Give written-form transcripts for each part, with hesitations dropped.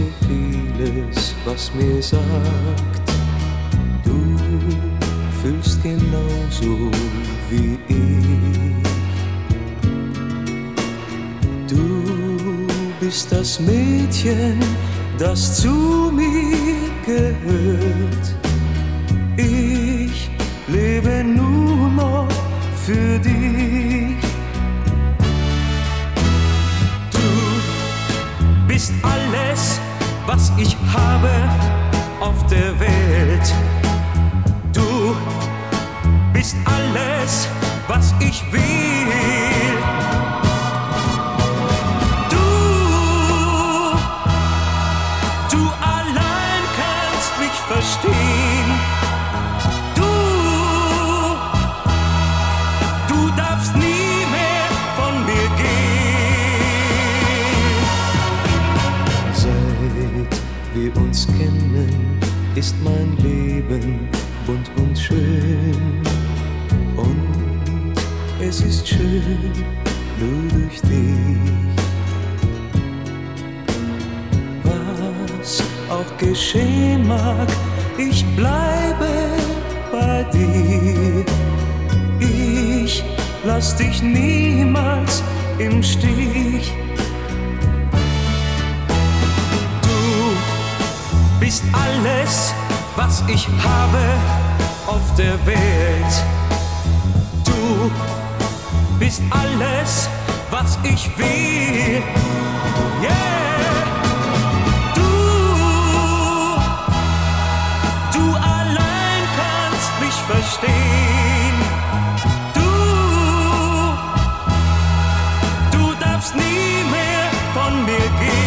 so vieles, was mir sagt, du fühlst genauso wie ich. Du bist das Mädchen, das zu mir gehört. Ich lebe nur noch für dich. Du bist alles, was ich habe auf der Welt. Du bist alles, was ich will. Du allein kannst mich verstehen. Du darfst nie mehr von mir gehen. Seit wir uns kennen, ist mein Leben bunt und schön. Und es ist schön, nur durch dich. Was auch geschehen mag, ich bleibe bei dir. Ich lass dich niemals im Stich. Du bist alles, was ich habe auf der Welt. Du bist alles, was ich will. Yeah! Du allein kannst mich verstehen. Du darfst nie mehr von mir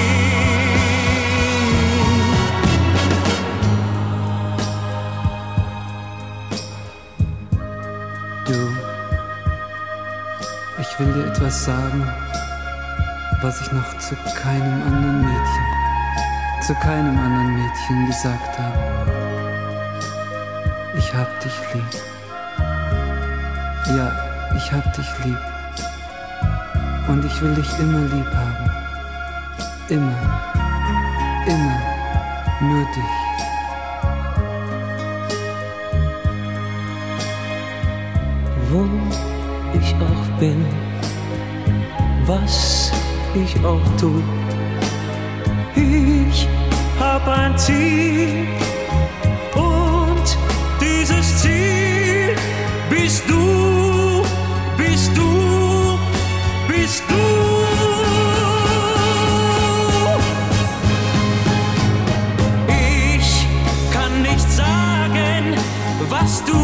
Ich will dir etwas sagen, was ich noch zu keinem anderen Mädchen gesagt habe. Ich hab dich lieb. Ja, ich hab dich lieb. Und ich will dich immer lieb haben. Immer, immer, nur dich. Wo ich auch bin, was ich auch tu, ich hab ein Ziel und dieses Ziel bist du, bist du, bist du. Ich kann nicht sagen, was du